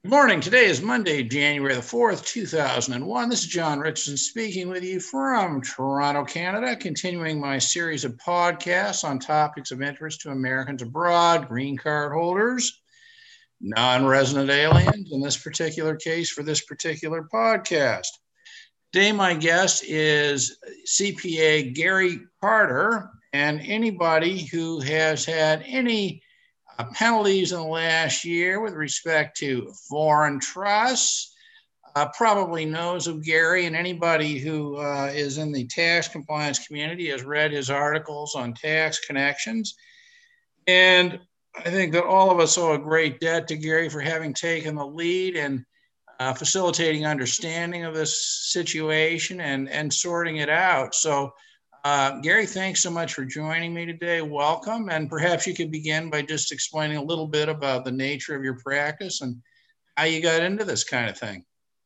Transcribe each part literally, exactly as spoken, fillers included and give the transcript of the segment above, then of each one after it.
Good morning. Today is Monday, January the fourth, two thousand one. This is John Richardson speaking with you from Toronto, Canada, continuing my series of podcasts on topics of interest to Americans abroad, green card holders, non-resident aliens, in this particular case for this particular podcast. Today, my guest is C P A Gary Carter, and anybody who has had any Uh, penalties in the last year with respect to foreign trusts uh, probably knows of Gary, and anybody who uh, is in the tax compliance community has read his articles on tax connections. And I think that all of us owe a great debt to Gary for having taken the lead and uh, facilitating understanding of this situation and, and sorting it out. So Uh, Gary, thanks so much for joining me today. Welcome. And perhaps you could begin by just explaining a little bit about the nature of your practice and how you got into this kind of thing.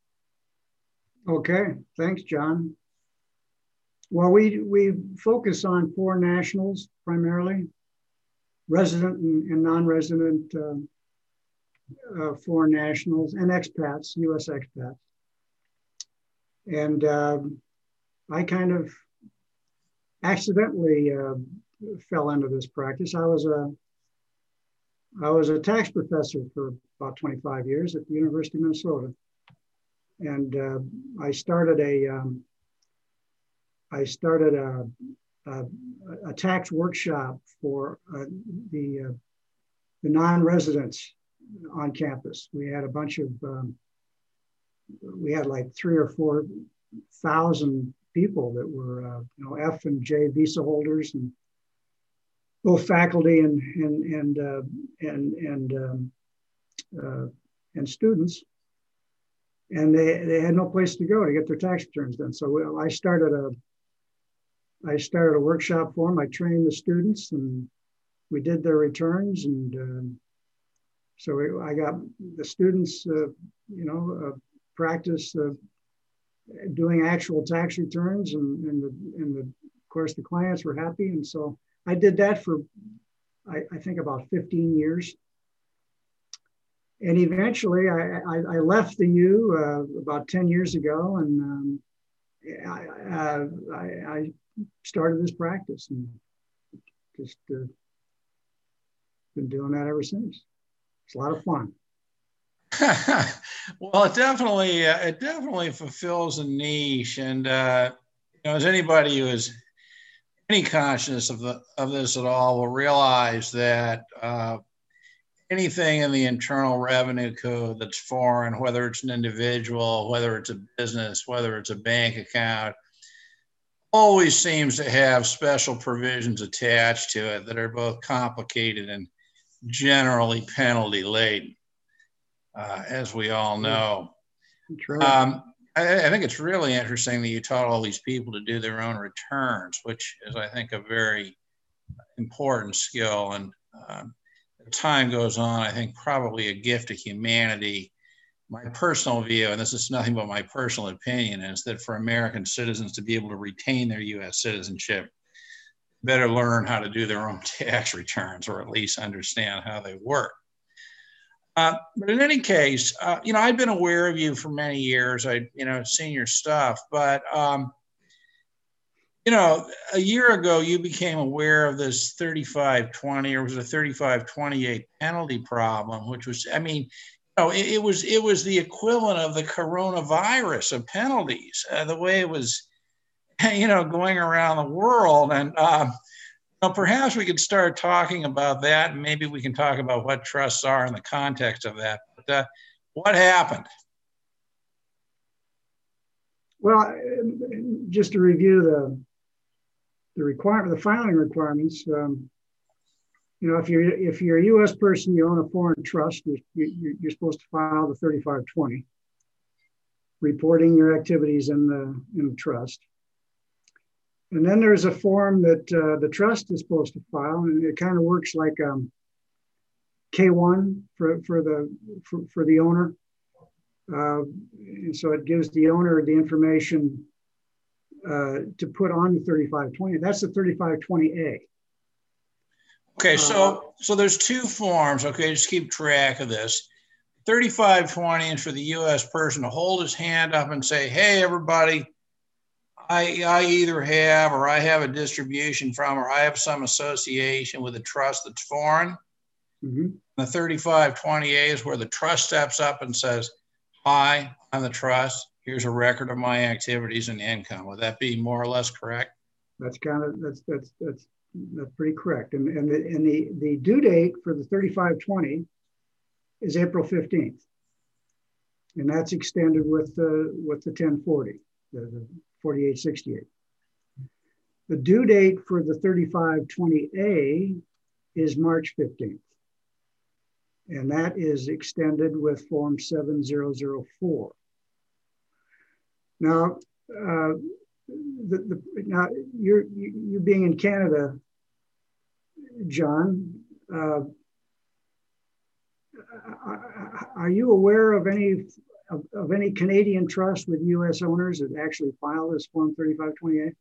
Okay, thanks, John. Well, we, we focus on foreign nationals primarily, resident and, and non-resident uh, uh, foreign nationals and expats, U S expats. And uh, I kind of accidentally uh, fell into this practice. I was a I was a tax professor for about twenty-five years at the University of Minnesota, and uh, I started a um, I started a, a, a tax workshop for uh, the uh, the non-residents on campus. We had a bunch of um, we had like three or four thousand people that were, uh, you know, F and J visa holders, and both faculty and and and uh, and and um, uh, and students, and they they had no place to go to get their tax returns done. So I started a I started a workshop for them. I trained the students, and we did their returns, and um, so I got the students, uh, you know, uh, practice. Uh, doing actual tax returns, and, and, the, and the, of course the clients were happy. And so I did that for, I, I think about fifteen years. And eventually I, I, I left the U uh, about ten years ago, and um, I, I, I started this practice, and just uh, been doing that ever since. It's a lot of fun. Well, it definitely uh, it definitely fulfills a niche, and uh, you know, as anybody who has any consciousness of the of this at all will realize that uh, anything in the Internal Revenue Code that's foreign, whether it's an individual, whether it's a business, whether it's a bank account, always seems to have special provisions attached to it that are both complicated and generally penalty laden. Uh, as we all know. Um, I, I think it's really interesting that you taught all these people to do their own returns, which is, I think, a very important skill. And um, as time goes on, I think probably a gift to humanity. My personal view, and this is nothing but my personal opinion, is that for American citizens to be able to retain their U S citizenship, better learn how to do their own tax returns, or at least understand how they work. Uh, but in any case, uh, you know, I've been aware of you for many years. I, you know, seen your stuff, but, um, you know, a year ago, you became aware of this thirty-five twenty, or was it a thirty-five twenty-eight penalty problem, which was, I mean, you know, it, it was, it was the equivalent of the coronavirus of penalties, uh, the way it was, you know, going around the world. And, um, Well, perhaps we could start talking about that, and maybe we can talk about what trusts are in the context of that. But uh, what happened? Well, just to review the the requirement, the filing requirements. Um, you know, if you're if you're a U S person, you own a foreign trust, you're, you're, you're supposed to file the thirty-five twenty, reporting your activities in the in the trust. And then there's a form that uh, the trust is supposed to file, and it kind of works like um, K one for, for, the, for, for the owner. Uh, and so it gives the owner the information uh, to put on the thirty-five twenty. That's the thirty-five twenty A. Okay, so, uh, so there's two forms, okay, just keep track of this. thirty-five twenty is for the U S person to hold his hand up and say, hey, everybody, I, I either have or I have a distribution from or I have some association with a trust that's foreign. Mm-hmm. The thirty-five twenty A is where the trust steps up and says, hi, I'm the trust. Here's a record of my activities and income. Would that be more or less correct? That's kind of, that's, that's, that's, that's pretty correct. And, and, the, and the, the due date for the thirty-five twenty is April fifteenth. And that's extended with the, with the ten forty, the, the forty-eight sixty-eight. The due date for the thirty-five twenty A is March fifteenth. And that is extended with Form seven thousand four. Now, uh, the, the, now you're, you, you being in Canada, John, uh, are you aware of any of, of any Canadian trust with U S owners that actually file this Form thirty-five twenty A?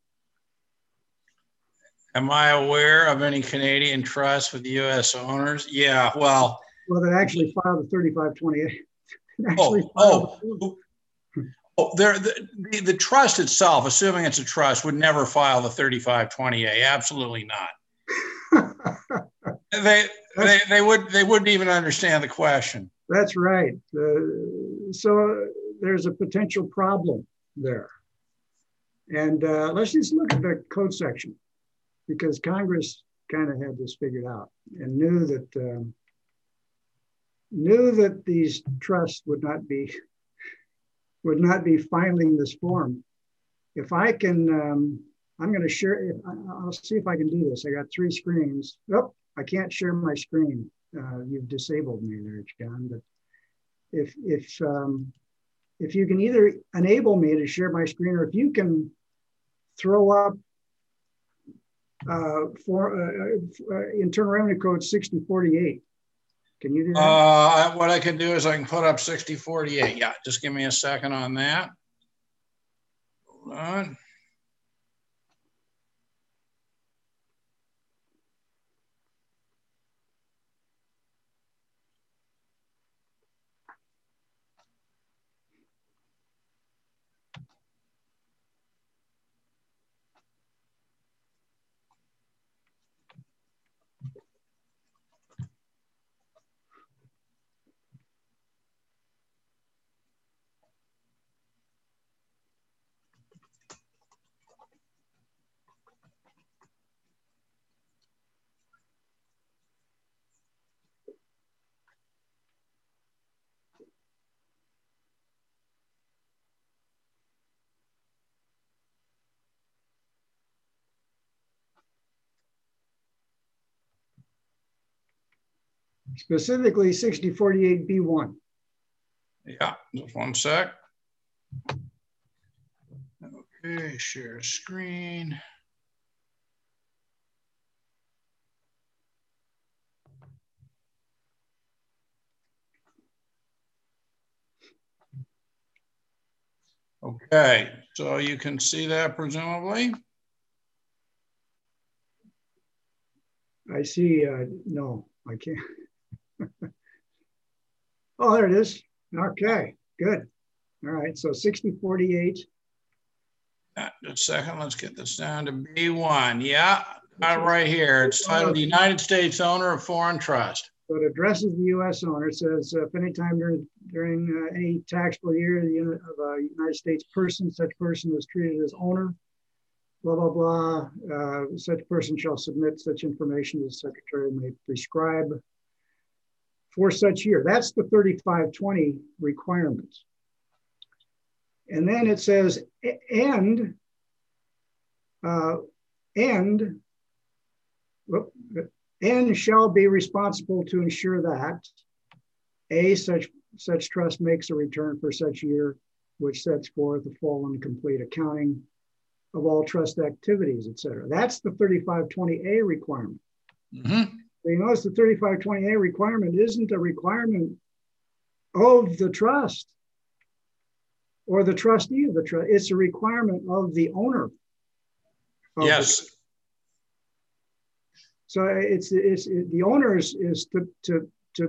Am I aware of any Canadian trust with U S owners? Yeah, well. Well, that actually filed the thirty-five twenty A. Oh, oh, oh, oh, there, the, the, the trust itself, assuming it's a trust, would never file the thirty-five twenty A. Absolutely not. they, they, they, would, they wouldn't even understand the question. That's right. Uh, so there's a potential problem there. And uh, let's just look at the code section, because Congress kind of had this figured out and knew that um, knew that these trusts would not be would not be filing this form. If I can, um, I'm going to share. I'll see if I can do this. I got three screens. Oh, I can't share my screen. Uh, you've disabled me there, John. But if if um, if you can either enable me to share my screen, or if you can throw up uh, for uh, uh, Internal Revenue Code sixty forty-eight. Can you do that? Uh, what I can do is I can put up sixty forty-eight. Yeah, just give me a second on that. Hold on. Specifically sixty forty-eight B one. Yeah, just one sec. Okay, share screen. Okay, so you can see that presumably. I see, uh, no, I can't. Oh, there it is. Okay, good. All right, so sixty forty-eight. Yeah, just a second, let's get this down to B one. Yeah, got it right here. It's titled United States Owner of Foreign Trust. So it addresses the U S owner. It says, uh, if any time during, during uh, any taxable year the unit of a United States person, such person is treated as owner, blah, blah, blah. Uh, such person shall submit such information as the Secretary may prescribe for such year. That's the thirty-five twenty requirements. And then it says, and, uh, and, whoop, and shall be responsible to ensure that A, such, such trust makes a return for such year, which sets forth a full and complete accounting of all trust activities, et cetera. That's the thirty-five twenty A requirement. Mm-hmm. So you notice the thirty-five twenty A requirement isn't a requirement of the trust or the trustee of the trust. It's a requirement of the owner. Of yes. The, so it's, it's it, the owner is, is to, to, to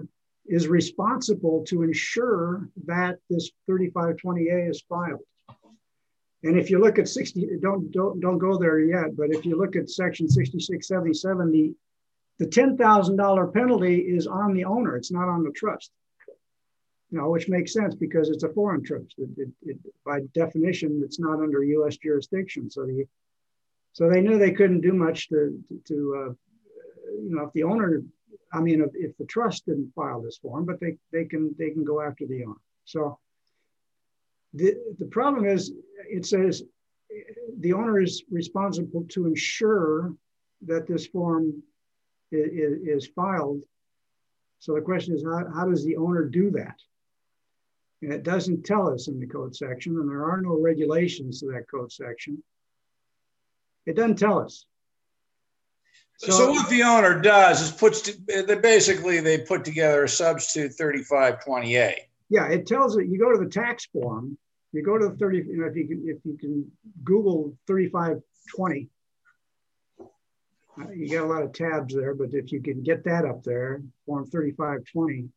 is responsible to ensure that this thirty-five twenty A is filed. And if you look at sixty, don't, don't, don't go there yet, but if you look at section sixty-six seventy-seven, the, the ten thousand dollar penalty is on the owner, it's not on the trust. You know, which makes sense because it's a foreign trust. It, it, it, by definition, it's not under U S jurisdiction. So the, so they knew they couldn't do much to, to, to uh, you know, if the owner, I mean, if, if the trust didn't file this form, but they, they can they can go after the owner. So the, the problem is, it says the owner is responsible to ensure that this form is, is filed. So the question is, how, how does the owner do that? And it doesn't tell us in the code section, and there are no regulations to that code section. It doesn't tell us. So, so what the owner does is puts, to, they basically, they put together a substitute thirty-five twenty A. Yeah, it tells it, you go to the tax form, you go to the thirty, you know, if you can, if you can Google thirty-five twenty, uh, you got a lot of tabs there, but if you can get that up there, form thirty-five twenty.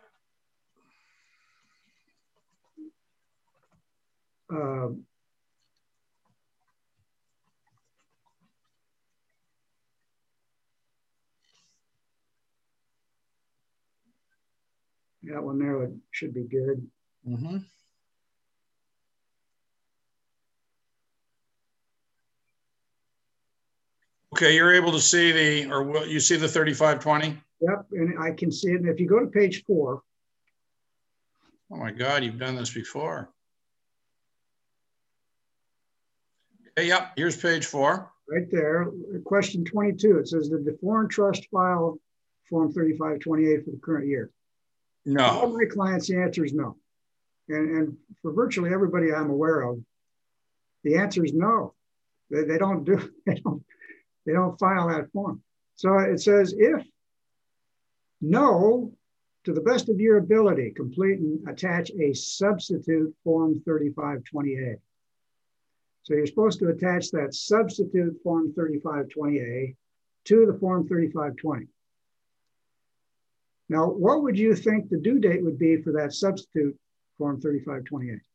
Uh, that one there should be good. Mm-hmm. Okay, you're able to see the, or will you see the thirty-five twenty? Yep, and I can see it. And if you go to page four. Oh my God, you've done this before. Okay, yep, here's page four. Right there, question twenty-two. It says, did the foreign trust file form thirty-five twenty-eight for the current year? No. All my clients, the answer is no. And, and for virtually everybody I'm aware of, the answer is no. They, they don't do, they don't, they don't file that form. So it says, if no, to the best of your ability, complete and attach a substitute form thirty-five twenty A. So you're supposed to attach that substitute form thirty-five twenty A to the form thirty-five twenty. Now, what would you think the due date would be for that substitute form thirty-five twenty A?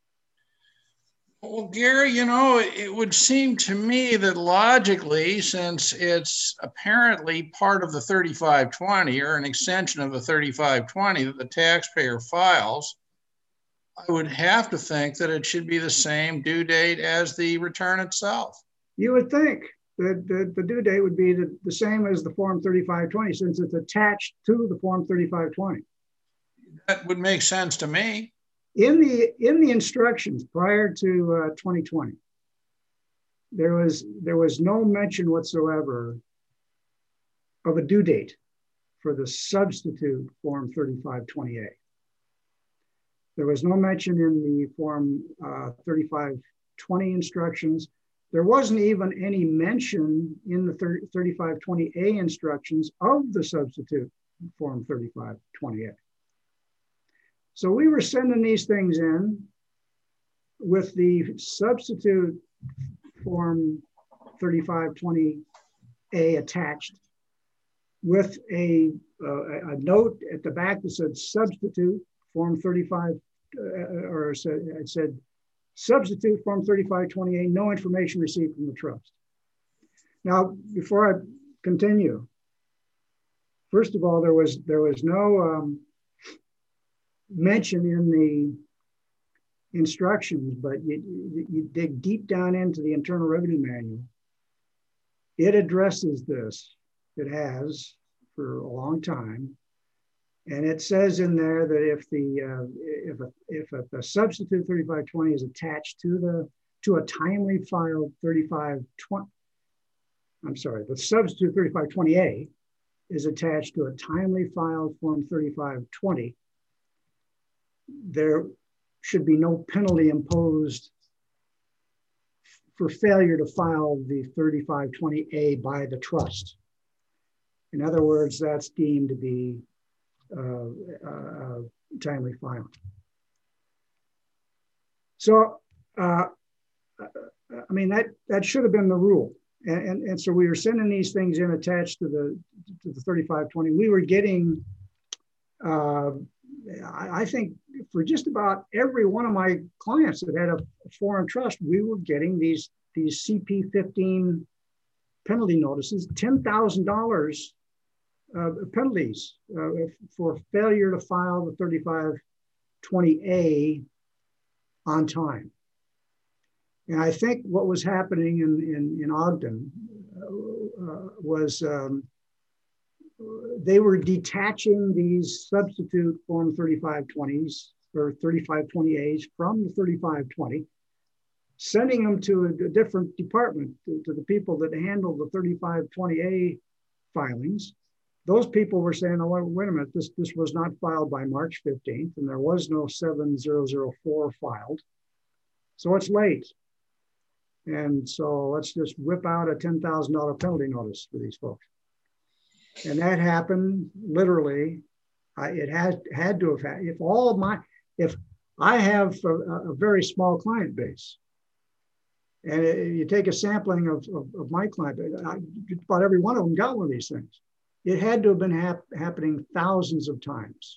Well, Gary, you know, it would seem to me that logically, since it's apparently part of the thirty-five twenty or an extension of the thirty-five twenty that the taxpayer files, I would have to think that it should be the same due date as the return itself. You would think that the, the due date would be the, the same as the form thirty-five twenty since it's attached to the form thirty-five twenty. That would make sense to me. In the, in the instructions prior to uh, twenty twenty, there was, there was no mention whatsoever of a due date for the substitute form thirty-five twenty A. There was no mention in the form uh, thirty-five twenty instructions. There wasn't even any mention in the thirty-five twenty A instructions of the substitute form thirty-five twenty A. So we were sending these things in with the substitute form thirty-five twenty A attached with a, uh, a note at the back that said substitute form thirty-five, uh, or it said, it said substitute form thirty-five twenty A, no information received from the trust. Now, before I continue, first of all, there was, there was no um, mention in the instructions, but you, you dig deep down into the Internal Revenue Manual. It addresses this. It has for a long time. And it says in there that if the uh, if a, if a, a substitute thirty-five twenty is attached to the to a timely filed thirty-five twenty, I'm sorry, the substitute thirty-five twenty A is attached to a timely filed form thirty-five twenty, there should be no penalty imposed for failure to file the thirty-five twenty A by the trust. In other words, that's deemed to be uh, uh, timely filing. So, uh, I mean, that, that should have been the rule. And, and, and so we were sending these things in attached to the, to the thirty-five twenty. We were getting uh, I, I think for just about every one of my clients that had a foreign trust, we were getting these, these C P fifteen penalty notices, ten thousand dollars uh, penalties uh, for failure to file the thirty-five twenty A on time. And I think what was happening in, in, in Ogden uh, was um, they were detaching these substitute Form thirty-five twenties or thirty-five twenty A's from the thirty-five twenty, sending them to a, a different department, to, to the people that handle the thirty-five twenty A filings. Those people were saying, oh, wait a minute, this, this was not filed by March fifteenth, and there was no seven thousand four filed. So it's late. And so let's just whip out a ten thousand dollar penalty notice for these folks. And that happened literally. I, it had had to have had, if all of my, if I have a, a very small client base, and it, you take a sampling of, of, of my client base, I, about every one of them got one of these things. It had to have been hap happening thousands of times.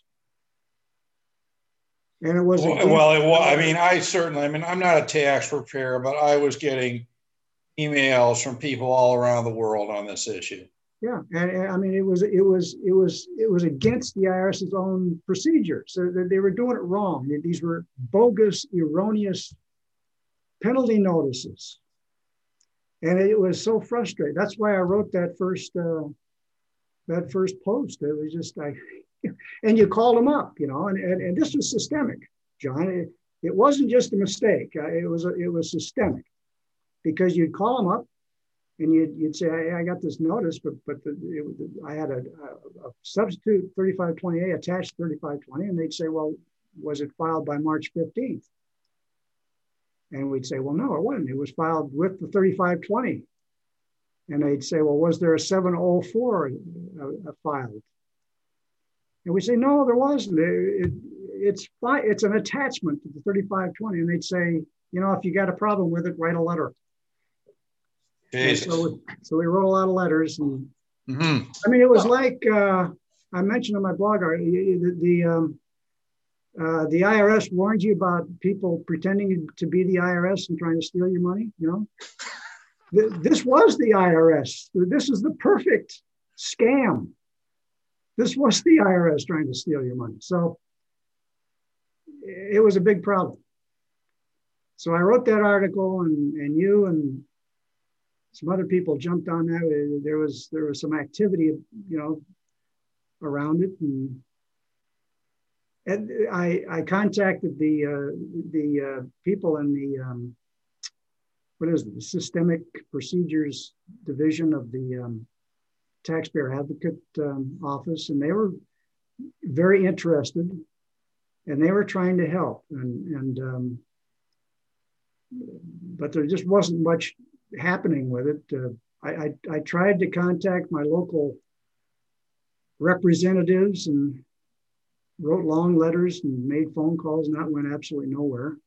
And it was well, well it was, I mean, I certainly, I mean, I'm not a tax preparer, but I was getting emails from people all around the world on this issue. Yeah, and, and I mean, it was, it was, it was, it was against the I R S's own procedures. So they, they were doing it wrong. These were bogus, erroneous penalty notices, and it was so frustrating. That's why I wrote that first, uh, that first post. It was just like, and you called them up, you know, and, and, and this was systemic, John. It, it wasn't just a mistake. Uh, it was a, it was systemic, because you'd call them up and you'd, you'd say, hey, I got this notice, but but the, it, I had a, a, a substitute thirty-five twenty A attached to thirty-five twenty, and they'd say, well, was it filed by March fifteenth? And we'd say, well, no, it wasn't. It was filed with the thirty-five twenty. And they'd say, well, was there a seven oh four uh, filed? And we say, no, there wasn't. It, it, it's, it's an attachment to the thirty-five twenty. And they'd say, you know, if you got a problem with it, write a letter. So we, so we wrote a lot of letters. And mm-hmm. I mean, it was like, uh, I mentioned in my blog, the, the, um, uh, the I R S warned you about people pretending to be the I R S and trying to steal your money, you know? This was the I R S. This is the perfect scam. This was the I R S trying to steal your money. So it was a big problem. So I wrote that article, and, and you and some other people jumped on that. There was, there was some activity, you know, around it. And, and I, I contacted the, uh, the uh, people in the, um, what is it, the Systemic Procedures Division of the um, Taxpayer Advocate um, Office, and they were very interested, and they were trying to help. And, and um, but there just wasn't much happening with it. Uh, I, I, I tried to contact my local representatives and wrote long letters and made phone calls, and that went absolutely nowhere.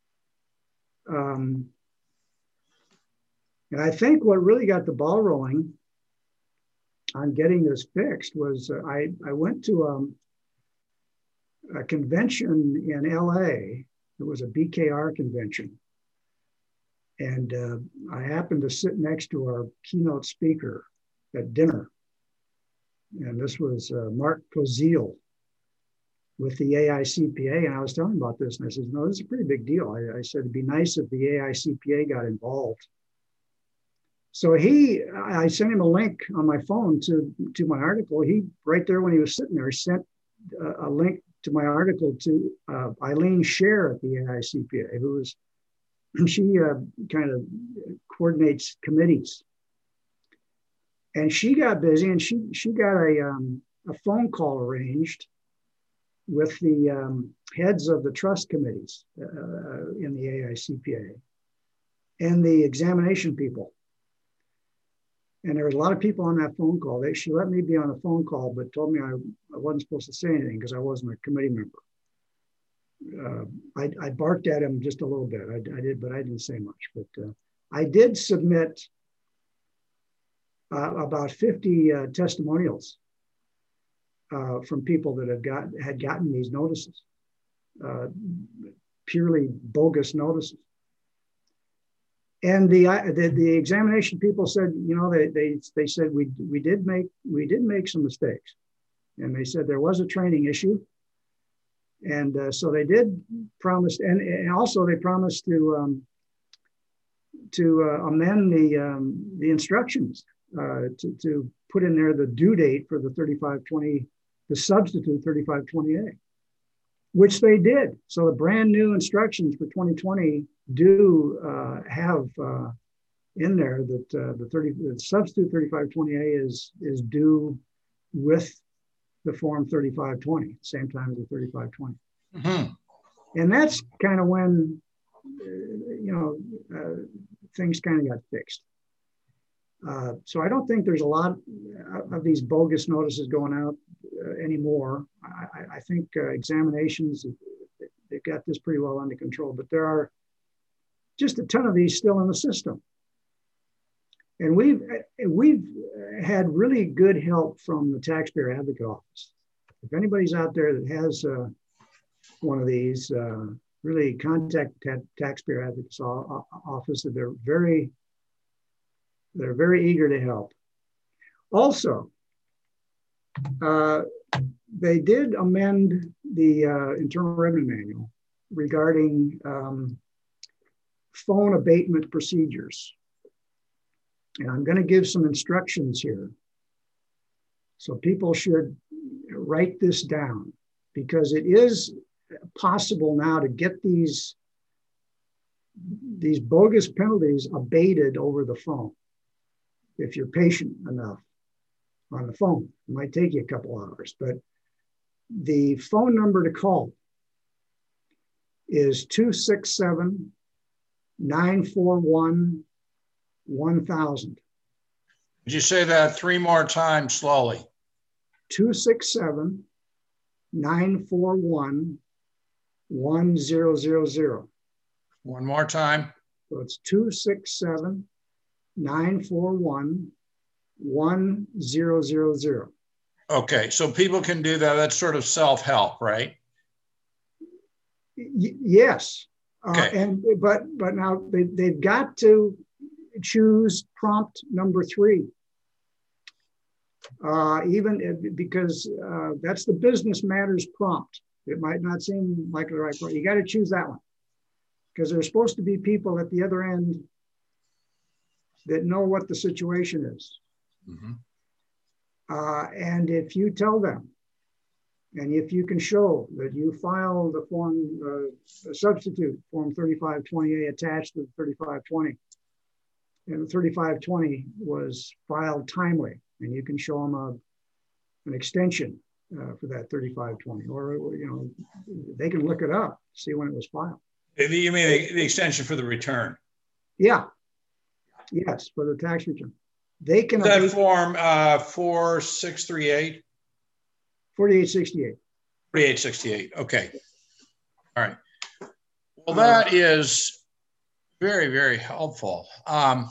Um, and I think what really got the ball rolling on getting this fixed was uh, I, I went to um, a convention in L A. It was a B K R convention. And uh, I happened to sit next to our keynote speaker at dinner. And this was uh, Mark Koziel with the A I C P A. And I was telling him about this. And I said, no, this is a pretty big deal. I, I said, it'd be nice if the A I C P A got involved. So he, I sent him a link on my phone to, to my article. He, right there when he was sitting there, sent a, a link to my article to uh, Eileen Scher at the A I C P A, who was, she uh, kind of coordinates committees. And she got busy, and she, she got a, um, a phone call arranged with the um, heads of the trust committees uh, in the A I C P A and the examination people. And there was a lot of people on that phone call. They, she let me be on the phone call, but told me I, I wasn't supposed to say anything because I wasn't a committee member. Uh, I, I barked at him just a little bit. I, I did, but I didn't say much. But uh, I did submit uh, about fifty uh, testimonials uh, from people that had got had gotten these notices, uh, purely bogus notices. And the, the the examination people said, you know, they they they said we we did make we did make some mistakes, and they said there was a training issue, and uh, so they did promise, and, and also they promised to um, to uh, amend the um, the instructions uh, to to put in there the due date for the thirty-five twenty, the substitute thirty-five twenty A, which they did. So the brand new instructions for twenty twenty do uh, have uh, in there that uh, the thirty the substitute thirty-five twenty A is is due with the form thirty-five twenty, same time as the thirty-five twenty. Mm-hmm. And that's kind of when uh, you know uh, things kind of got fixed. Uh, so I don't think there's a lot of these bogus notices going out uh, anymore. I, I think uh, examinations, they've got this pretty well under control, but there are just a ton of these still in the system. And we've, we've had really good help from the Taxpayer Advocate Office. If anybody's out there that has uh, one of these, uh, really contact ta Taxpayer Advocate's Office. That they're very, they're very eager to help. Also, uh, they did amend the uh, Internal Revenue Manual regarding um, phone abatement procedures. And I'm going to give some instructions here. So people should write this down, because it is possible now to get these, these bogus penalties abated over the phone if you're patient enough on the phone. It might take you a couple hours, but the phone number to call is two six seven, nine four one, one thousand. Did you say that three more times slowly? two six seven, nine four one, one zero zero zero. One more time. So it's two six seven, nine four one, one zero zero zero. Okay, so people can do that. That's sort of self-help, right? Y yes. Okay. Uh, and but but now they, they've got to choose prompt number three. Uh, even if, because uh, that's the business matters prompt. It might not seem like the right prompt. You got to choose that one, because there's supposed to be people at the other end that know what the situation is. Mm-hmm. uh, and if you tell them, and if you can show that you filed the form, uh, a substitute form thirty-five twenty A attached to the thirty-five twenty, and the thirty-five twenty was filed timely, and you can show them a, an extension uh, for that thirty-five twenty, or, you know, they can look it up, see when it was filed. You mean the, the extension for the return? Yeah. Yes, for the tax return. They can. That form uh, four six three eight? forty-eight sixty-eight. forty-eight sixty-eight. Okay. All right. Well, that is very, very helpful. Um,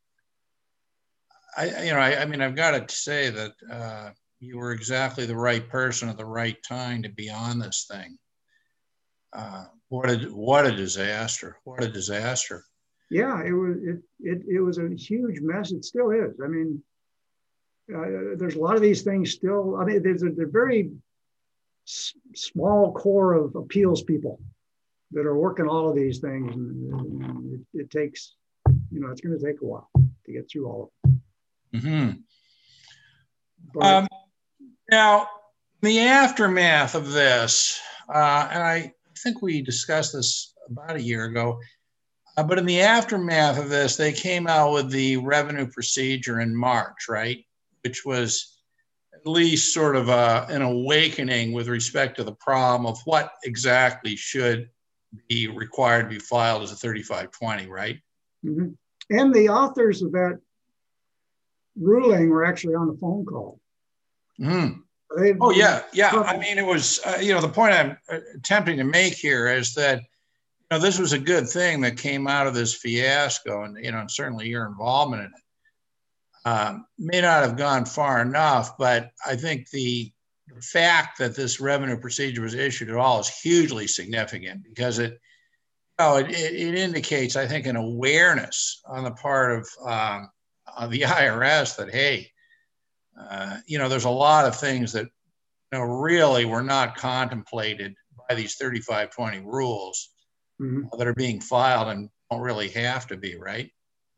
I, you know, I, I mean, I've got to say that uh, you were exactly the right person at the right time to be on this thing. Uh, what a what a disaster! What a disaster! Yeah, it was it it it was a huge mess. It still is. I mean, uh, there's a lot of these things still. I mean, there's a, a very s small core of appeals people that are working all of these things, and it, it takes, you know, it's going to take a while to get through all of them. Mm-hmm. But, um, now, the aftermath of this, uh, and I think we discussed this about a year ago, uh, but in the aftermath of this, they came out with the revenue procedure in March, right? Which was at least sort of a, an awakening with respect to the problem of what exactly should be required to be filed as a thirty-five twenty, right? Mm-hmm. And the authors of that ruling were actually on the phone call. Mm. Oh, yeah. Yeah. I mean, it was, uh, you know, the point I'm attempting to make here is that, you know, this was a good thing that came out of this fiasco, and, you know, and certainly your involvement in it um, may not have gone far enough, but I think the, the fact that this revenue procedure was issued at all is hugely significant because it, you know, it, it indicates, I think, an awareness on the part of, um, of the I R S that, hey, uh, you know, there's a lot of things that, you know, really were not contemplated by these thirty-five twenty rules mm-hmm. uh, that are being filed and don't really have to be, right?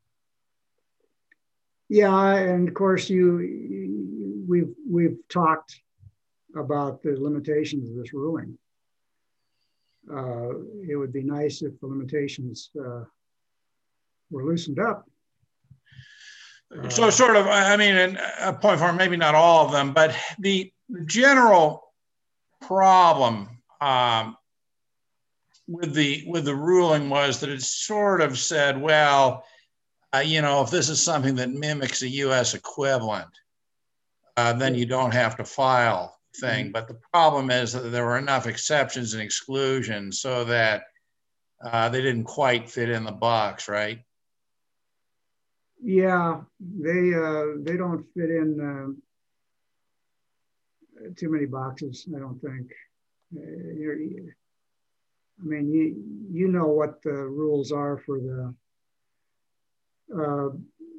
Yeah, and of course, you, you we've we've talked about the limitations of this ruling. Uh, it would be nice if the limitations uh, were loosened up. Uh, so, sort of, I mean, a point for maybe not all of them, but the, the general problem um, with the with the ruling was that it sort of said, well, uh, you know, if this is something that mimics a U S equivalent, uh, then you don't have to file thing. Mm-hmm. But the problem is that there were enough exceptions and exclusions so that uh, they didn't quite fit in the box, right? Yeah, they uh, they don't fit in uh, too many boxes, I don't think. Uh, you're, I mean, you you know what the rules are for the uh,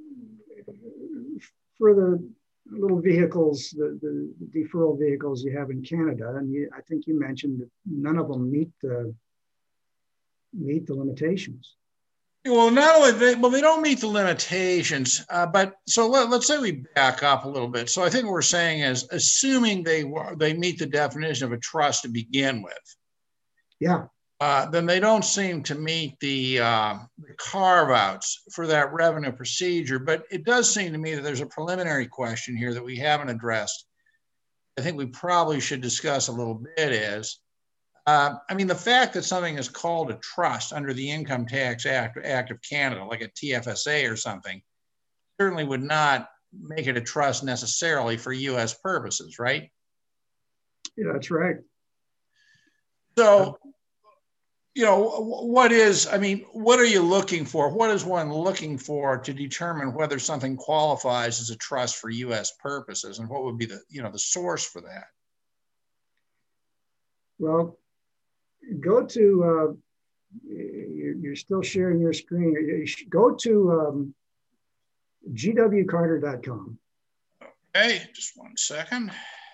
for the little vehicles, the, the deferral vehicles you have in Canada, and you, I think you mentioned that none of them meet the meet the limitations. Well, not only they, well, they don't meet the limitations, uh, but so let, let's say we back up a little bit. So I think what we're saying is, assuming they they meet the definition of a trust to begin with, yeah, uh, then they don't seem to meet the, uh, the carve-outs for that revenue procedure. But it does seem to me that there's a preliminary question here that we haven't addressed. I think we probably should discuss a little bit is, uh, I mean, the fact that something is called a trust under the Income Tax Act, Act of Canada, like a T F S A or something, certainly would not make it a trust necessarily for U S purposes, right? Yeah, that's right. So, you know, what is, I mean, what are you looking for? What is one looking for to determine whether something qualifies as a trust for U S purposes? And what would be the, you know, the source for that? Well, go to, uh, you're still sharing your screen. You go to um, G W Carter dot com. Okay, just one second.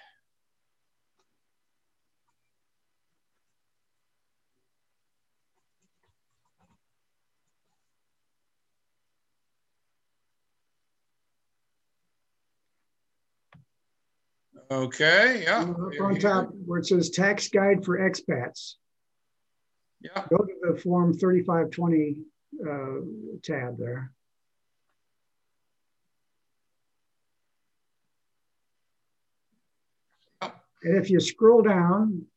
Okay, yeah. Up on top where it says Tax Guide for Expats. Yeah. Go to the Form thirty-five twenty uh, tab there. Yeah. And if you scroll down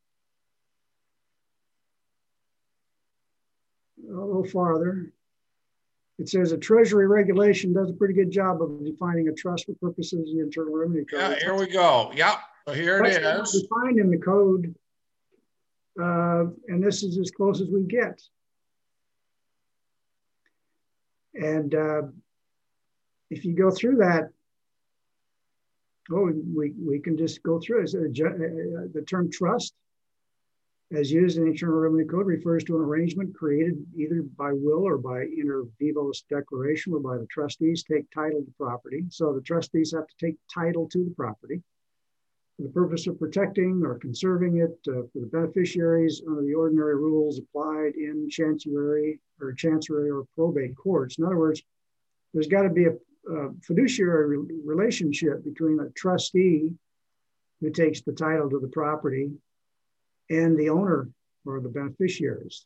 a little farther, it says a Treasury regulation does a pretty good job of defining a trust for purposes of the Internal Revenue Code. Yeah, here we go. Yeah, so here it That's is. Defined in the code, uh, and this is as close as we get. And uh, if you go through that, oh, we, we can just go through it. So, uh, the term trust, as used in the Internal Revenue Code, refers to an arrangement created either by will or by inter vivos declaration, whereby the trustees take title to property. So the trustees have to take title to the property for the purpose of protecting or conserving it uh, for the beneficiaries under the ordinary rules applied in chancery or chancery or probate courts. In other words, there's got to be a, a fiduciary re relationship between a trustee who takes the title to the property and the owner or the beneficiaries.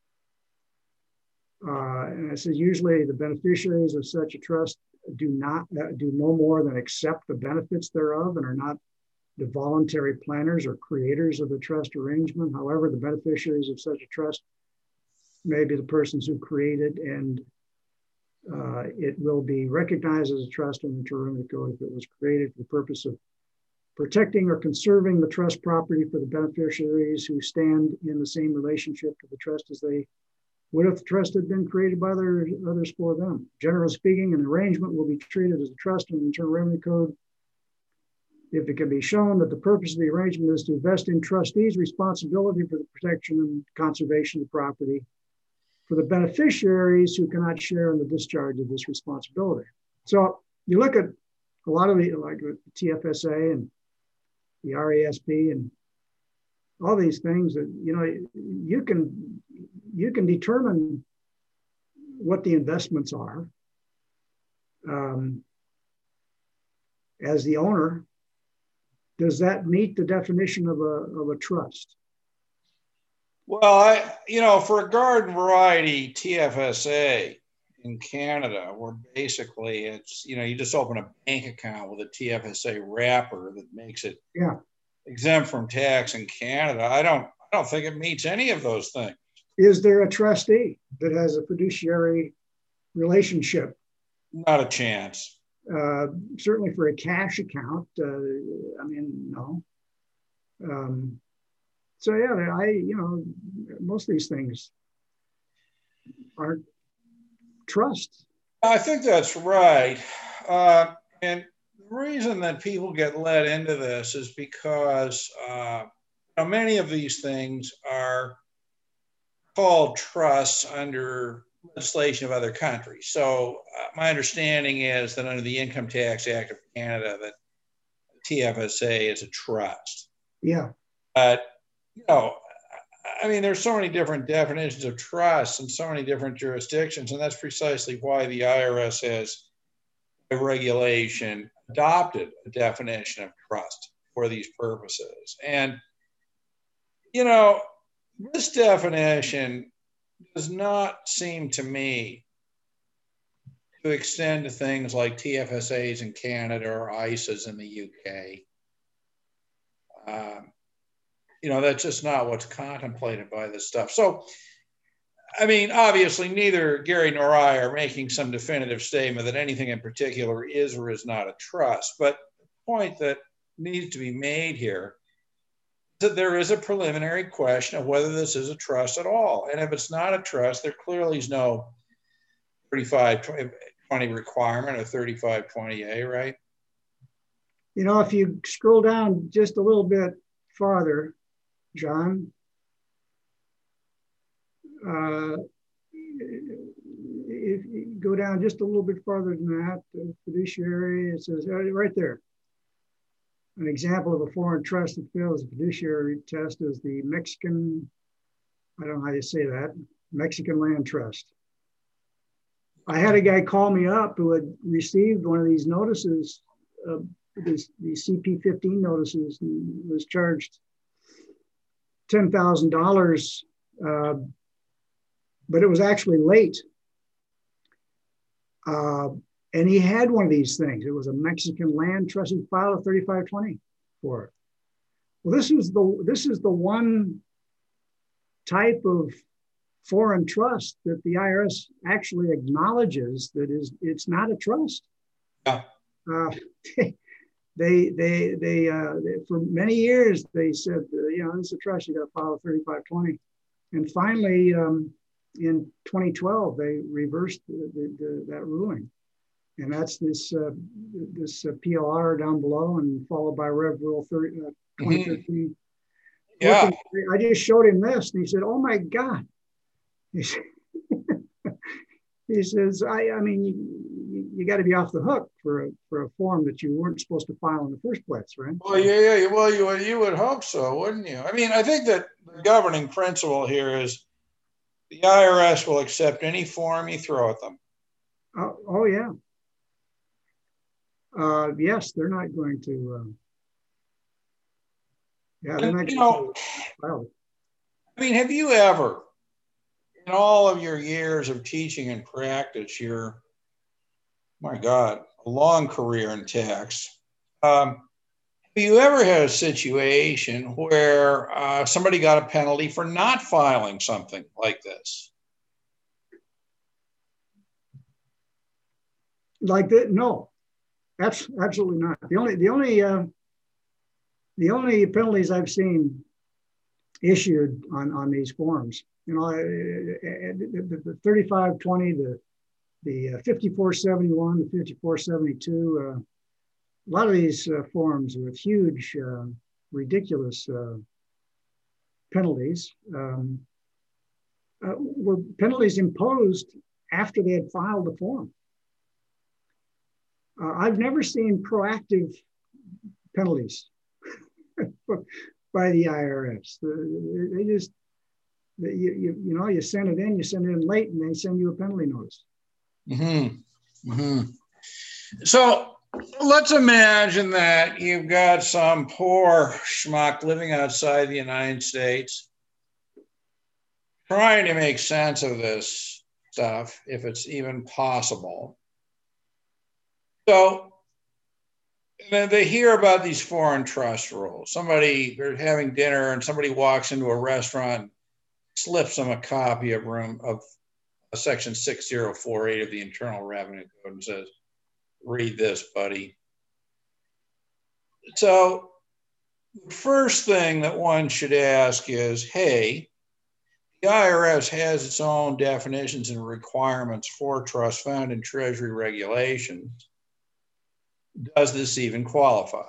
Uh, and it says usually the beneficiaries of such a trust do not uh, do no more than accept the benefits thereof and are not the voluntary planners or creators of the trust arrangement. However, the beneficiaries of such a trust may be the persons who created, and uh, it will be recognized as a trust in the Internal Revenue Code if it was created for the purpose of protecting or conserving the trust property for the beneficiaries who stand in the same relationship to the trust as they would if the trust had been created by their, others for them. Generally speaking, an arrangement will be treated as a trust in the Internal Revenue Code if it can be shown that the purpose of the arrangement is to vest in trustees responsibility for the protection and conservation of the property for the beneficiaries who cannot share in the discharge of this responsibility. So you look at a lot of the, like the T F S A and the R A S P and all these things that, you know, you can, you can determine what the investments are um, as the owner. Does that meet the definition of a, of a trust? Well, I, you know, for a garden variety T F S A in Canada, where basically it's, you know, you just open a bank account with a T F S A wrapper that makes it yeah. exempt from tax in Canada. I don't, I don't think it meets any of those things. Is there a trustee that has a fiduciary relationship? Not a chance. Uh, certainly for a cash account, uh, I mean, no. Um, so yeah, I, you know, most of these things aren't trusts. I think that's right. Uh, and the reason that people get led into this is because uh, you know, many of these things are called trusts under legislation of other countries. So uh, my understanding is that under the Income Tax Act of Canada, that T F S A is a trust. Yeah. But, you know, I mean, there's so many different definitions of trusts in so many different jurisdictions, and that's precisely why the I R S has, by regulation, adopted a definition of trust for these purposes. And, you know, this definition does not seem to me to extend to things like T F S As in Canada or I S As in the U K. Um, you know, that's just not what's contemplated by this stuff. So, I mean, obviously, neither Gary nor I are making some definitive statement that anything in particular is or is not a trust. But the point that needs to be made here is that there is a preliminary question of whether this is a trust at all. And if it's not a trust, there clearly is no thirty-five twenty requirement or thirty-five twenty A, right? You know, if you scroll down just a little bit farther, John, uh, if you go down just a little bit farther than that, the fiduciary, it says right there. An example of a foreign trust that fails the fiduciary test is the Mexican, I don't know how you say that, Mexican Land Trust. I had a guy call me up who had received one of these notices, uh, these, these C P fifteen notices, and was charged ten thousand dollars, uh, but it was actually late. Uh, and he had one of these things. It was a Mexican Land Trust. He filed a thirty-five twenty for it. Well, this is the this is the one type of foreign trust that the I R S actually acknowledges that is it's not a trust. Yeah. Uh, they they they, uh, they for many years they said uh, you know, it's a trust, you got to file a thirty-five twenty, and finally um, in twenty twelve they reversed the, the, the, that ruling, and that's this uh, this uh, P L R down below and followed by Rev Rule thirty, uh, twenty fifteen. Mm-hmm. Yeah. Looking, I just showed him this, and he said, "Oh my God." He, said, he says, I, I mean, you, you got to be off the hook for a, for a form that you weren't supposed to file in the first place, right? Well, yeah, yeah. Well, you, you would hope so, wouldn't you? I mean, I think that the governing principle here is the I R S will accept any form you throw at them. Oh, oh yeah. Uh, yes, they're not going to. Um, yeah, they're and, not you going know, to file it. I mean, have you ever, in all of your years of teaching and practice, your, my God, a long career in tax, um, have you ever had a situation where uh, somebody got a penalty for not filing something like this? Like that? No, absolutely not. The only the only uh, the only penalties I've seen issued on on these forms, you know, the, the thirty-five twenty, the the fifty-four seventy-one, the fifty-four seventy-two, uh, a lot of these uh, forms with huge, uh, ridiculous uh, penalties um, uh, were penalties imposed after they had filed the form. Uh, I've never seen proactive penalties by the I R S. They just, you, you, you know, you send it in, you send it in late, and they send you a penalty notice. Mm-hmm. Mm-hmm. So let's imagine that you've got some poor schmuck living outside the United States trying to make sense of this stuff, if it's even possible. So then they hear about these foreign trust rules. Somebody, they're having dinner and somebody walks into a restaurant, slips them a copy of room of section six zero four eight of the Internal Revenue Code and says, read this, buddy. So the first thing that one should ask is, hey, the I R S has its own definitions and requirements for trust fund and Treasury regulations. Does this even qualify?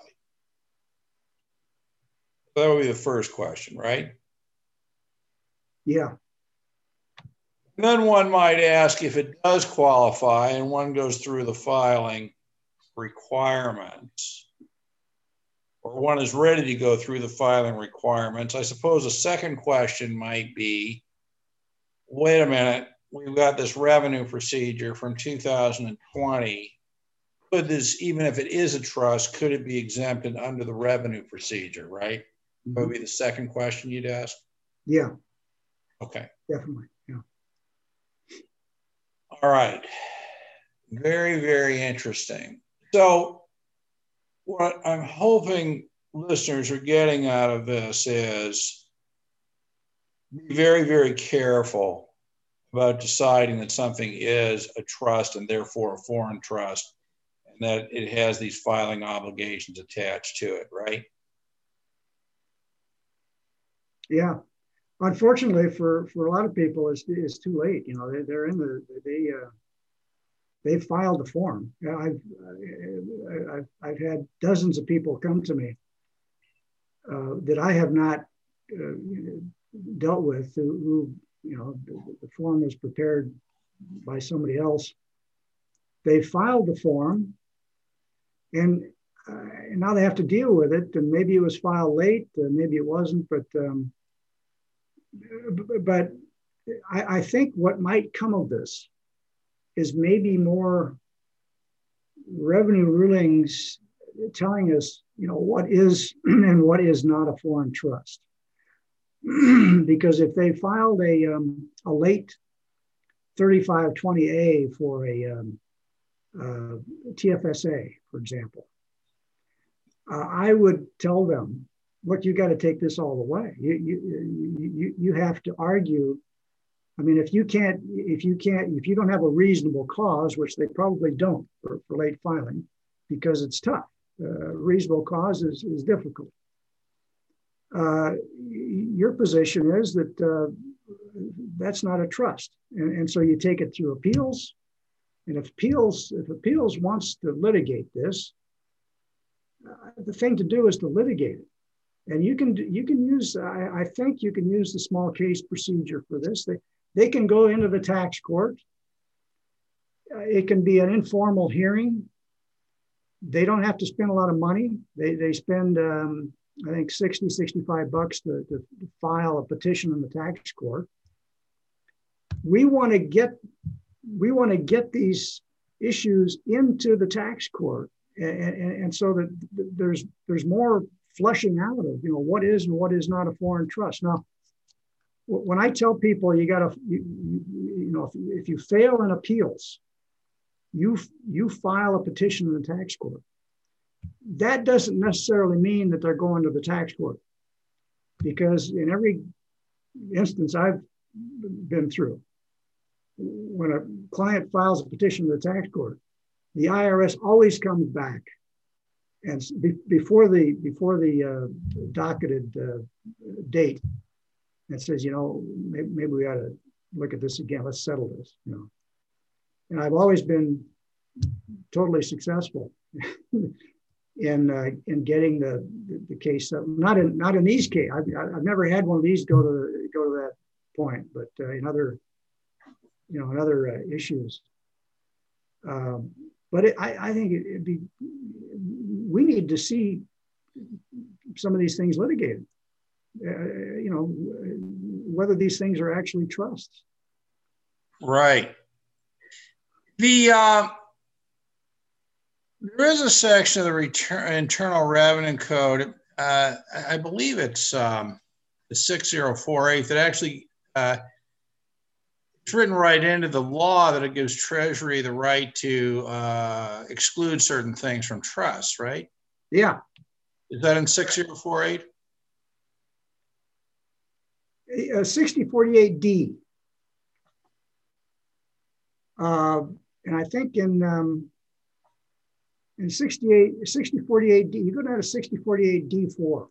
That would be the first question, right? Yeah. Then one might ask if it does qualify, and one goes through the filing requirements, or one is ready to go through the filing requirements. I suppose a second question might be, wait a minute, we've got this revenue procedure from two thousand twenty. Could this, even if it is a trust, could it be exempted under the revenue procedure, right? Mm-hmm. That would be the second question you'd ask? Yeah. Okay. Definitely, yeah. All right. Very, very interesting. So what I'm hoping listeners are getting out of this is be very, very careful about deciding that something is a trust and therefore a foreign trust, and that it has these filing obligations attached to it, right? Yeah. Unfortunately, for, for a lot of people, it's, it's too late. You know, they, they're in the, they, uh, they filed the form. I've, I've, I've had dozens of people come to me uh, that I have not uh, dealt with who, who, you know, the, the form was prepared by somebody else. They filed the form and, uh, and now they have to deal with it. And maybe it was filed late, uh, maybe it wasn't, but um, but I, I think what might come of this is maybe more revenue rulings telling us, you know, what is and what is not a foreign trust. Because if they filed a, um, a late thirty-five twenty A for a um, uh, T F S A, for example, uh, I would tell them, look, you got to take this all the way. You, you, you, you have to argue. I mean, if you can't, if you can't, if you don't have a reasonable cause, which they probably don't for, for late filing, because it's tough. Uh, reasonable cause is, is difficult. Uh, your position is that uh, that's not a trust. And, and so you take it through appeals. And if appeals, if appeals wants to litigate this, uh, the thing to do is to litigate it. And you can you can use, I, I think you can use the small case procedure for this. They, they can go into the tax court. Uh, it can be an informal hearing. They don't have to spend a lot of money. They, they spend, um, I think, sixty, sixty-five bucks to, to file a petition in the tax court. We want to get, we want to get these issues into the tax court. And, and, and so that there's, there's more flushing out of, you know, what is and what is not a foreign trust. Now, when I tell people you got to, you, you, you know, if, if you fail in appeals, you, you file a petition in the tax court. That doesn't necessarily mean that they're going to the tax court, because in every instance I've been through, when a client files a petition to the tax court, the I R S always comes back. And be, before the before the uh, docketed uh, date, it says, you know, maybe, maybe we ought to look at this again. Let's settle this, you know. And I've always been totally successful. in uh, in getting the, the, the case up. Not in not in these cases. I've, I've never had one of these go to the, go to that point, but uh, in other you know in other uh, issues. Um, but it, I, I think it, it'd be we need to see some of these things litigated. Uh, you know whether these things are actually trusts. Right. The uh, there is a section of the return, Internal Revenue Code. Uh, I believe it's um, the six zero four eight that actually uh, it's written right into the law that it gives Treasury the right to uh, exclude certain things from trusts. Right? Yeah. Is that in six zero four eight? Uh, sixty forty-eight D. Uh, and I think in um, in sixty-eight, sixty forty-eight D, you go down to sixty forty-eight D four.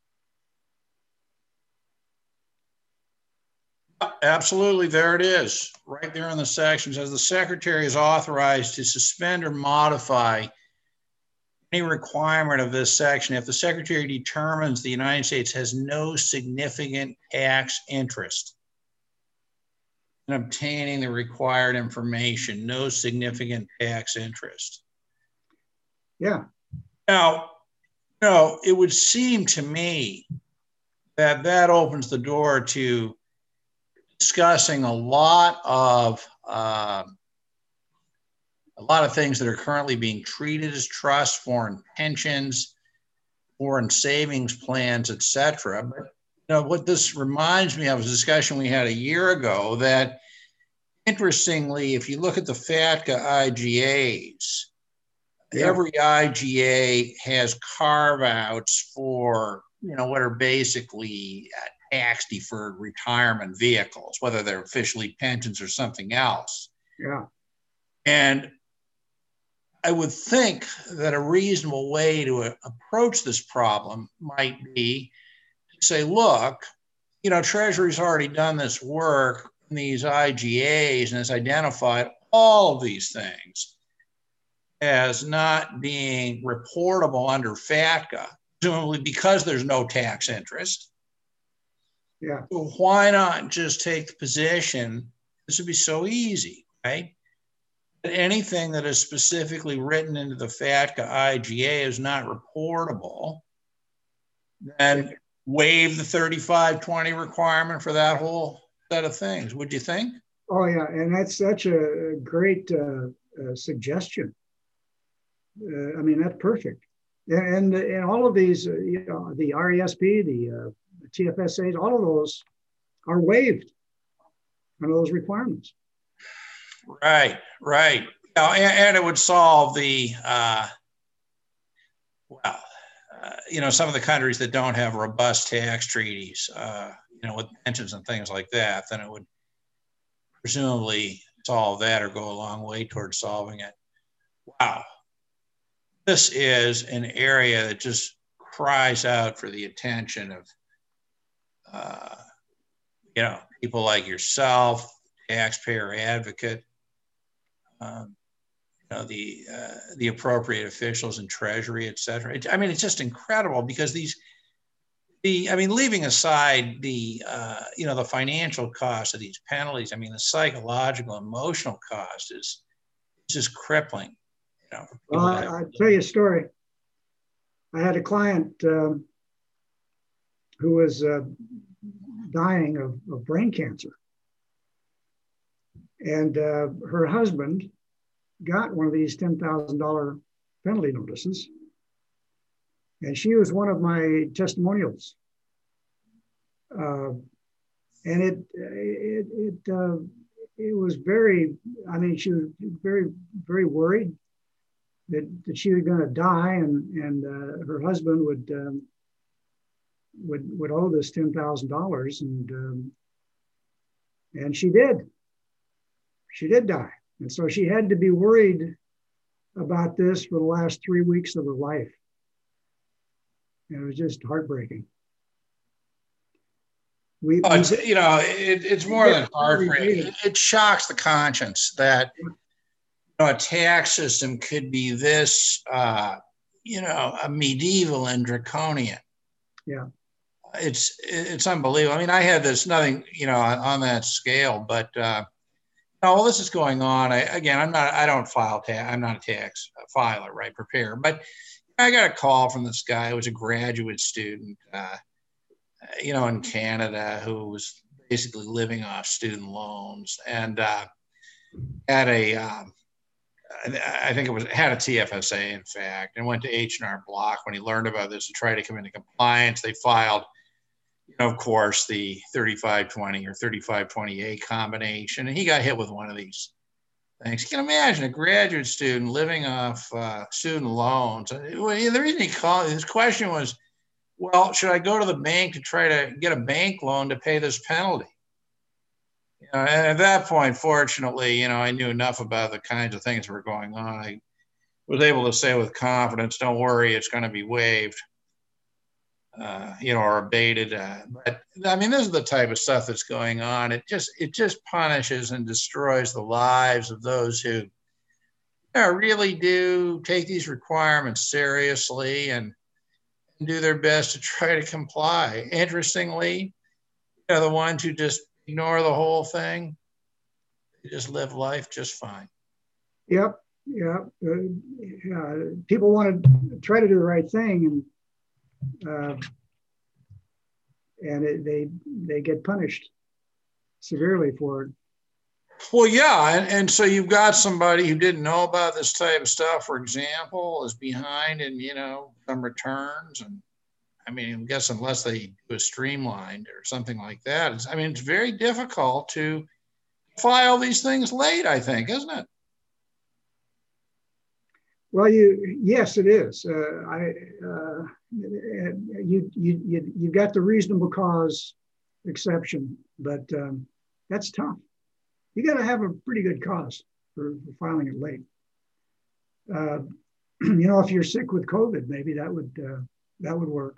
Absolutely, there it is, right there in the section. It says the Secretary is authorized to suspend or modify any requirement of this section if the Secretary determines the United States has no significant tax interest in obtaining the required information, no significant tax interest. Yeah. Now, you know, it would seem to me that that opens the door to discussing a lot of uh, a lot of things that are currently being treated as trusts, foreign pensions, foreign savings plans, et cetera. But you know, what this reminds me of is a discussion we had a year ago that, interestingly, if you look at the FATCA I G As, yeah. every I G A has carve-outs for, you know, what are basically tax-deferred retirement vehicles, whether they're officially pensions or something else. Yeah. And I would think that a reasonable way to uh, approach this problem might be to say, look, you know, Treasury's already done this work in these I G As and has identified all of these things as not being reportable under FATCA, presumably because there's no tax interest. Yeah. So why not just take the position? This would be so easy, right? Anything that is specifically written into the FATCA I G A is not reportable, then waive the thirty-five twenty requirement for that whole set of things. Would you think? Oh, yeah. And that's such a great uh, uh, suggestion. Uh, I mean, that's perfect. And, and, and all of these, uh, you know, the R E S P, the, uh, the T F S As, all of those are waived under those requirements. Right, right. Uh, and, and it would solve the, uh, well, uh, you know, some of the countries that don't have robust tax treaties, uh, you know, with pensions and things like that, then it would presumably solve that or go a long way towards solving it. Wow. This is an area that just cries out for the attention of, uh, you know, people like yourself, taxpayer advocate, um, you know, the uh, the appropriate officials in Treasury, et cetera. It, I mean, it's just incredible because these, the I mean, leaving aside the uh, you know the financial cost of these penalties, I mean, the psychological, emotional cost is just crippling. You know, well, I, I'll tell you a story. I had a client um, who was uh, dying of, of brain cancer. And uh, her husband got one of these ten thousand dollars penalty notices. And she was one of my testimonials. Uh, and it, it, it, uh, it was very, I mean, she was very, very worried that, that she was going to die, and, and uh, her husband would, um, would, would owe this ten thousand dollars. And, um, and she did. She did die. And so she had to be worried about this for the last three weeks of her life. And it was just heartbreaking. We, oh, it's, you know, it, it's more than heartbreaking. It, it shocks the conscience that, you know, a tax system could be this, uh, you know, a medieval and draconian. Yeah. It's it's unbelievable. I mean, I had this nothing, you know, on, on that scale, but uh, all this is going on. I, again, I'm not. I don't file tax. I'm not a tax filer, right? Prepare, but I got a call from this guy who was a graduate student, uh, you know, in Canada, who was basically living off student loans, and uh, had a um, I think it was had a T F S A, in fact, and went to H and R Block when he learned about this to try to come into compliance. They filed, you know, of course, the thirty-five twenty or thirty-five twenty A combination, and he got hit with one of these things. You can imagine a graduate student living off uh, student loans. Well, the reason he called his question was, well, should I go to the bank to try to get a bank loan to pay this penalty? You know, and at that point, fortunately, you know, I knew enough about the kinds of things that were going on. I was able to say with confidence, don't worry, it's going to be waived, uh, you know, or abated. Uh, but I mean, this is the type of stuff that's going on. It just, it just punishes and destroys the lives of those who, you know, really do take these requirements seriously and do their best to try to comply. Interestingly, you know, the ones who just ignore the whole thing, they just live life just fine. Yep. Yep. Uh, yeah. People want to try to do the right thing, and uh, and it, they they get punished severely for it. Well, yeah, and, and so you've got somebody who didn't know about this type of stuff, for example, is behind in, you know, some returns. And I mean, I guess unless they do a streamlined or something like that, it's, I mean, it's very difficult to file these things late, I think, isn't it? Well, you yes, it is. Uh, I uh, you you you you got the reasonable cause exception, but um, that's tough. You got to have a pretty good cause for, for filing it late. Uh, you know, if you're sick with COVID, maybe that would uh, that would work.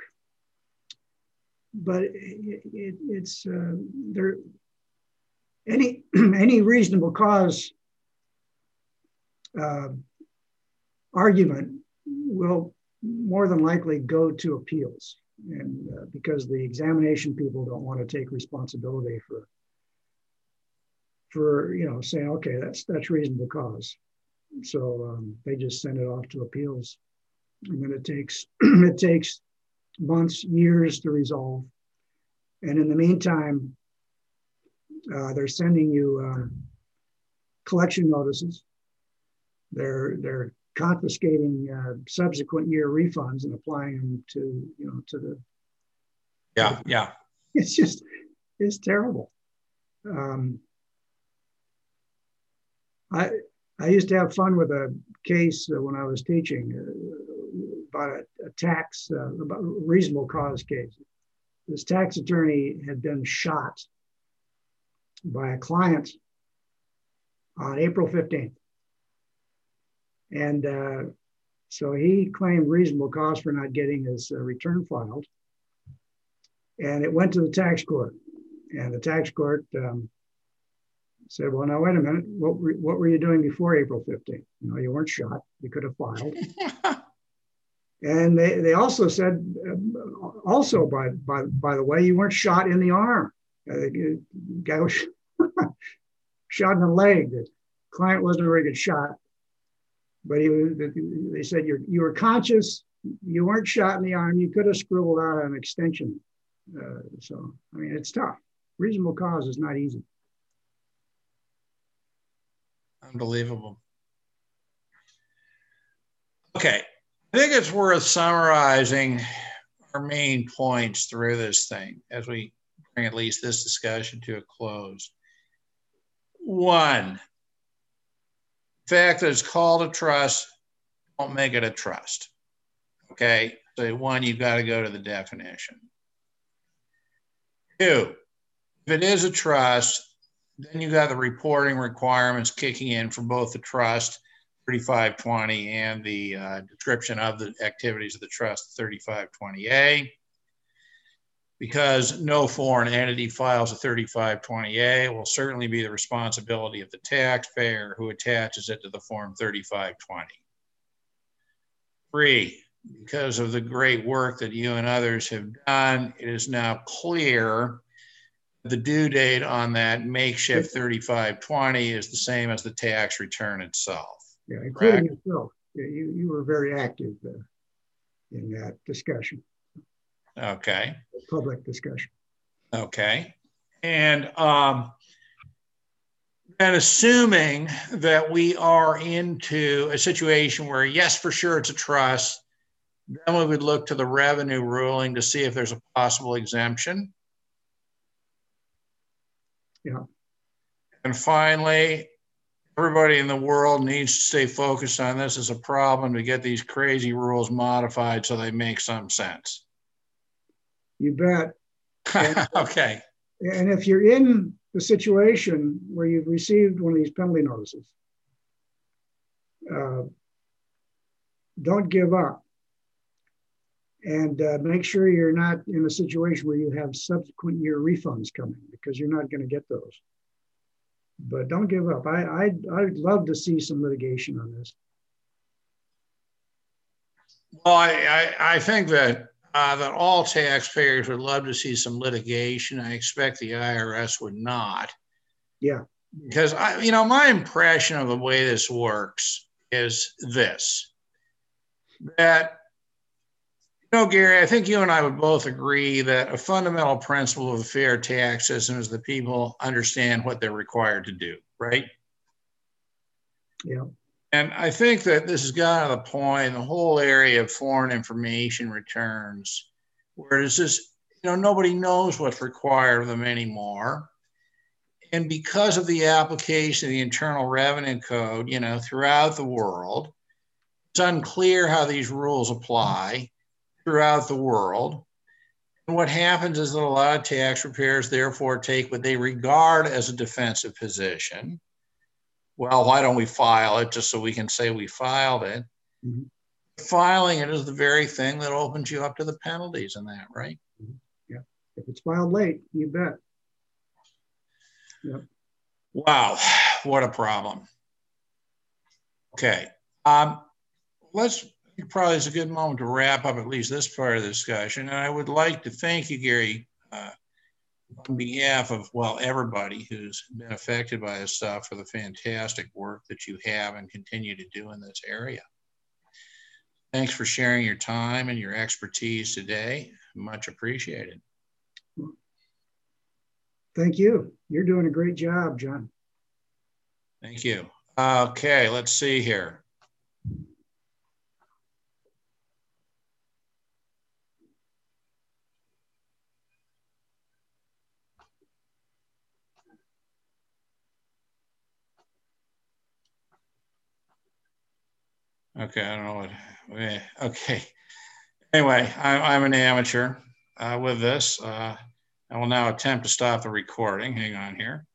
But it, it, it's uh, there. Any any reasonable cause uh, argument will more than likely go to appeals, and uh, because the examination people don't want to take responsibility for for you know saying, okay, that's that's reasonable cause, so um, they just send it off to appeals, and then it takes it takes months, years to resolve, and in the meantime, uh, they're sending you uh, collection notices. They're they're confiscating uh, subsequent year refunds and applying them to you know to the yeah to the, yeah it's just it's terrible. um, I I used to have fun with a case uh, when I was teaching uh, about a, a tax uh, about a reasonable cause case. This tax attorney had been shot by a client on April fifteenth. And uh, so he claimed reasonable cause for not getting his uh, return filed. And it went to the tax court. And the tax court um, said, well, now, wait a minute. What were, what were you doing before April fifteenth? You know, you weren't shot. You could have filed. And they, they also said, uh, also, by, by, by the way, you weren't shot in the arm. Uh, the guy was shot in the leg. The client wasn't a very good shot. But he was, they said you're, you were conscious, you weren't shot in the arm, you could have scribbled out an extension. Uh, so, I mean, it's tough. Reasonable cause is not easy. Unbelievable. Okay, I think it's worth summarizing our main points through this thing as we bring at least this discussion to a close. One, the fact that it's called a trust, don't make it a trust. Okay, so one, you've got to go to the definition. Two, if it is a trust, then you got the reporting requirements kicking in for both the trust, thirty-five twenty, and the uh, description of the activities of the trust, thirty-five twenty A. Because no foreign entity files a thirty-five twenty A, it will certainly be the responsibility of the taxpayer who attaches it to the form thirty-five twenty. Three, because of the great work that you and others have done, it is now clear that the due date on that makeshift thirty-five twenty is the same as the tax return itself. Yeah, including correct? Yourself. Yeah, you, you were very active uh, in that discussion. Okay. Public discussion. Okay. And um, and assuming that we are into a situation where, yes, for sure it's a trust, then we would look to the revenue ruling to see if there's a possible exemption. Yeah. And finally, everybody in the world needs to stay focused on this as a problem to get these crazy rules modified so they make some sense. You bet. And, okay. And if you're in the situation where you've received one of these penalty notices, uh, don't give up. And uh, make sure you're not in a situation where you have subsequent year refunds coming, because you're not going to get those. But don't give up. I, I'd, I'd love to see some litigation on this. Well, I, I, I think that uh, that all taxpayers would love to see some litigation. I expect the I R S would not. Yeah. Because, I, you know, my impression of the way this works is this, that, you know, Gary, I think you and I would both agree that a fundamental principle of a fair tax system is that people understand what they're required to do, right? Yeah. And I think that this has gotten to the point in the whole area of foreign information returns, where it's just, you know, nobody knows what's required of them anymore. And because of the application of the Internal Revenue Code, you know, throughout the world, it's unclear how these rules apply throughout the world. And what happens is that a lot of tax preparers therefore take what they regard as a defensive position. Well, why don't we file it just so we can say we filed it? Mm-hmm. Filing it is the very thing that opens you up to the penalties in that, right? Yeah. If it's filed late, you bet. Yep. Wow, what a problem. Okay. Um, let's probably is a good moment to wrap up at least this part of the discussion. And I would like to thank you, Gary, uh, on behalf of, well, everybody who's been affected by this stuff for the fantastic work that you have and continue to do in this area. Thanks for sharing your time and your expertise today. Much appreciated. Thank you. You're doing a great job, John. Thank you. Okay, let's see here. Okay, I don't know what, okay. Anyway, I'm, I'm an amateur uh, with this. Uh, I will now attempt to stop the recording. Hang on here.